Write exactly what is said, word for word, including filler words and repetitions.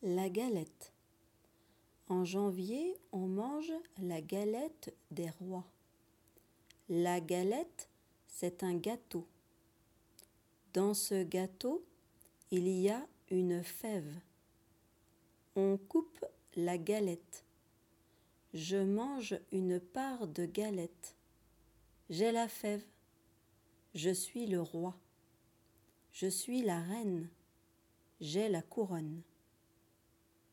La galette. En janvier, on mange la galette des rois. La galette, c'est un gâteau. Dans ce gâteau, il y a une fève. On coupe la galette. Je mange une part de galette. J'ai la fève. Je suis le roi. Je suis la reine. J'ai la couronne.